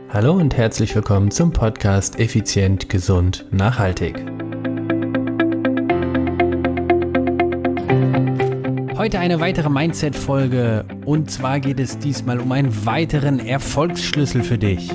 Hallo und herzlich willkommen zum Podcast Effizient, Gesund, Nachhaltig. Heute eine weitere Mindset-Folge und zwar geht es diesmal um einen weiteren Erfolgsschlüssel für dich.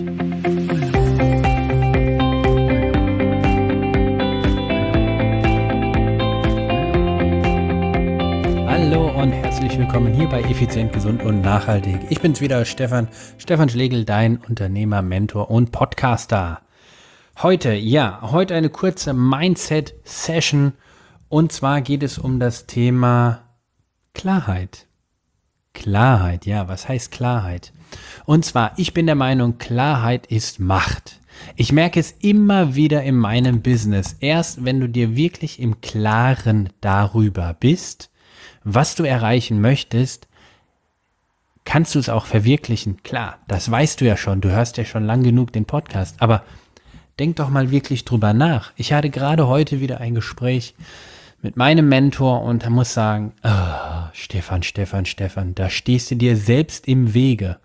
Hallo und herzlich willkommen hier bei Effizient, Gesund und Nachhaltig. Ich bin's wieder, Stefan Schlegel, dein Unternehmer, Mentor und Podcaster. Heute eine kurze Mindset-Session und zwar geht es um das Thema Klarheit. Klarheit, ja, was heißt Klarheit? Und zwar, ich bin der Meinung, Klarheit ist Macht. Ich merke es immer wieder in meinem Business. Erst wenn du dir wirklich im Klaren darüber bist, was du erreichen möchtest, kannst du es auch verwirklichen. Klar, das weißt du ja schon, du hörst ja schon lang genug den Podcast, aber denk doch mal wirklich drüber nach. Ich hatte gerade heute wieder ein Gespräch mit meinem Mentor und er muss sagen, Stefan, da stehst du dir selbst im Wege.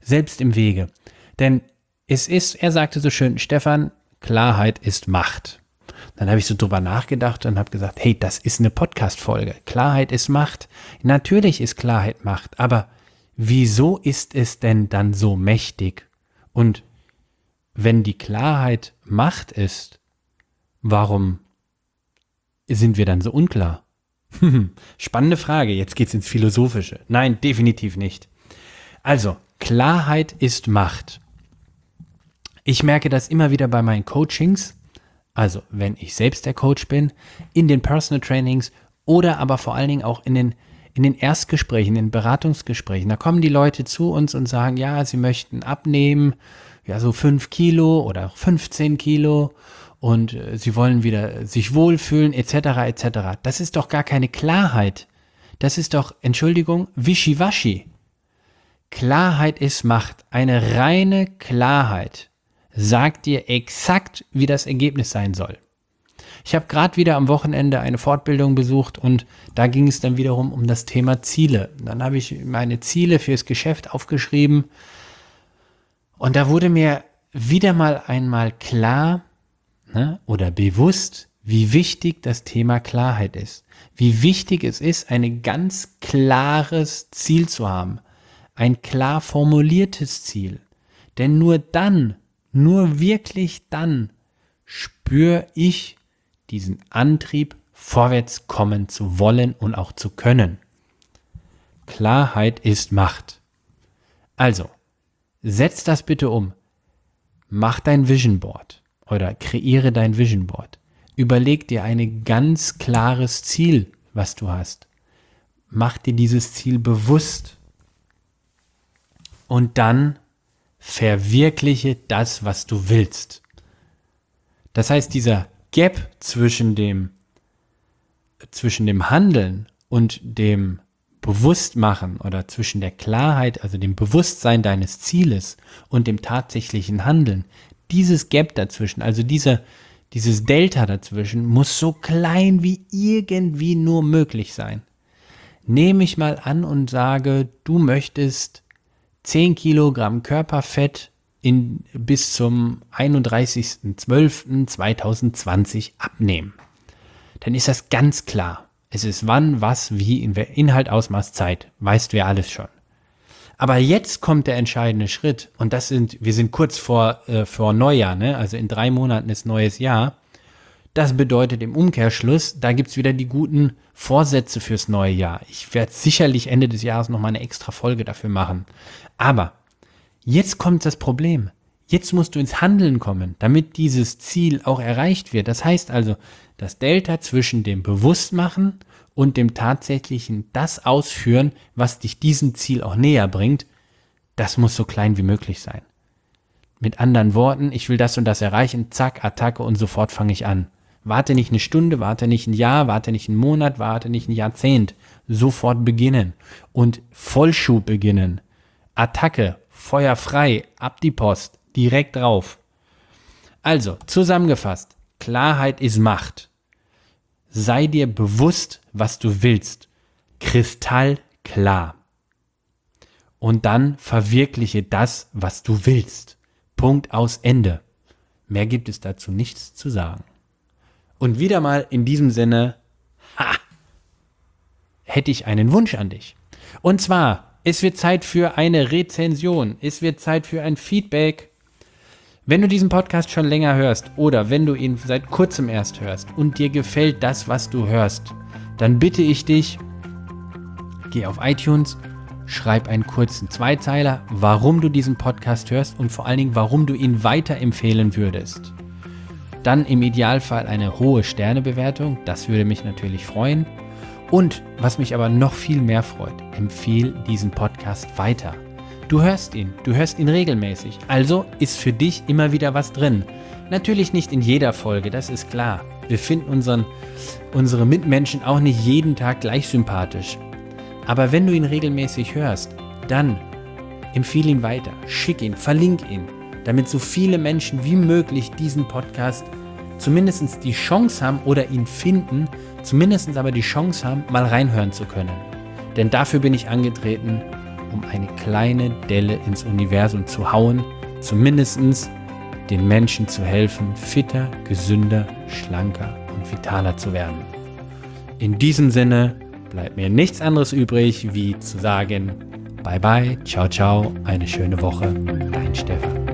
Denn er sagte so schön, Stefan, Klarheit ist Macht. Dann habe ich so drüber nachgedacht und habe gesagt, hey, das ist eine Podcast-Folge. Klarheit ist Macht. Natürlich ist Klarheit Macht, aber wieso ist es denn dann so mächtig? Und wenn die Klarheit Macht ist, warum sind wir dann so unklar? Spannende Frage, jetzt geht's ins Philosophische. Nein, definitiv nicht. Also, Klarheit ist Macht. Ich merke das immer wieder bei meinen Coachings, also wenn ich selbst der Coach bin, in den Personal Trainings oder aber vor allen Dingen auch in den Erstgesprächen, in den Beratungsgesprächen. Da kommen die Leute zu uns und sagen, ja, sie möchten abnehmen, ja so 5 Kilo oder 15 Kilo und sie wollen wieder sich wohlfühlen etc. etc. Das ist doch gar keine Klarheit. Das ist doch, Entschuldigung, Wischiwaschi. Klarheit ist Macht. Eine reine Klarheit sagt dir exakt, wie das Ergebnis sein soll. Ich habe gerade wieder am Wochenende eine Fortbildung besucht und da ging es dann wiederum um das Thema Ziele. Dann habe ich meine Ziele fürs Geschäft aufgeschrieben und da wurde mir wieder mal einmal klar, oder bewusst, wie wichtig das Thema Klarheit ist. Wie wichtig es ist, ein ganz klares Ziel zu haben. Ein klar formuliertes Ziel. Denn nur wirklich dann spüre ich diesen Antrieb, vorwärts kommen zu wollen und auch zu können. Klarheit ist Macht. Also, setz das bitte um. Mach dein Vision Board oder kreiere dein Vision Board. Überleg dir ein ganz klares Ziel, was du hast. Mach dir dieses Ziel bewusst. Und dann verwirkliche das, was du willst. Das heißt, dieser Gap zwischen dem Handeln und dem Bewusstmachen oder zwischen der Klarheit, also dem Bewusstsein deines Zieles und dem tatsächlichen Handeln, dieses Gap dazwischen, also dieses Delta dazwischen, muss so klein wie irgendwie nur möglich sein. Nehme ich mal an und sage, du möchtest 10 Kilogramm Körperfett bis zum 31.12.2020 abnehmen. Dann ist das ganz klar. Es ist wann, was, wie, Inhalt, Ausmaß, Zeit. Weißt du ja alles schon. Aber jetzt kommt der entscheidende Schritt und wir sind kurz vor Neujahr, also in 3 Monaten ist neues Jahr. Das bedeutet im Umkehrschluss, da gibt's wieder die guten Vorsätze fürs neue Jahr. Ich werde sicherlich Ende des Jahres nochmal eine extra Folge dafür machen. Aber jetzt kommt das Problem. Jetzt musst du ins Handeln kommen, damit dieses Ziel auch erreicht wird. Das heißt also, das Delta zwischen dem Bewusstmachen und dem tatsächlichen das Ausführen, was dich diesem Ziel auch näher bringt, das muss so klein wie möglich sein. Mit anderen Worten, ich will das und das erreichen, zack, Attacke und sofort fange ich an. Warte nicht eine Stunde, warte nicht ein Jahr, warte nicht einen Monat, warte nicht ein Jahrzehnt. Sofort beginnen und Vollschub beginnen. Attacke, Feuer frei, ab die Post, direkt drauf. Also, zusammengefasst, Klarheit ist Macht. Sei dir bewusst, was du willst. Kristallklar. Und dann verwirkliche das, was du willst. Punkt, aus, Ende. Mehr gibt es dazu nichts zu sagen. Und wieder mal in diesem Sinne, hätte ich einen Wunsch an dich. Und zwar, es wird Zeit für eine Rezension. Es wird Zeit für ein Feedback. Wenn du diesen Podcast schon länger hörst oder wenn du ihn seit kurzem erst hörst und dir gefällt das, was du hörst, dann bitte ich dich, geh auf iTunes, schreib einen kurzen Zweizeiler, warum du diesen Podcast hörst und vor allen Dingen, warum du ihn weiterempfehlen würdest. Dann im Idealfall eine hohe Sternebewertung, das würde mich natürlich freuen. Und was mich aber noch viel mehr freut, empfehle diesen Podcast weiter. Du hörst ihn regelmäßig, also ist für dich immer wieder was drin. Natürlich nicht in jeder Folge, das ist klar. Wir finden unsere Mitmenschen auch nicht jeden Tag gleich sympathisch. Aber wenn du ihn regelmäßig hörst, dann empfehle ihn weiter, schick ihn, verlink ihn, damit so viele Menschen wie möglich diesen Podcast zumindest die Chance haben oder ihn finden, zumindest aber die Chance haben, mal reinhören zu können. Denn dafür bin ich angetreten, um eine kleine Delle ins Universum zu hauen, zumindest den Menschen zu helfen, fitter, gesünder, schlanker und vitaler zu werden. In diesem Sinne bleibt mir nichts anderes übrig, wie zu sagen, bye bye, ciao, ciao, eine schöne Woche, dein Stefan.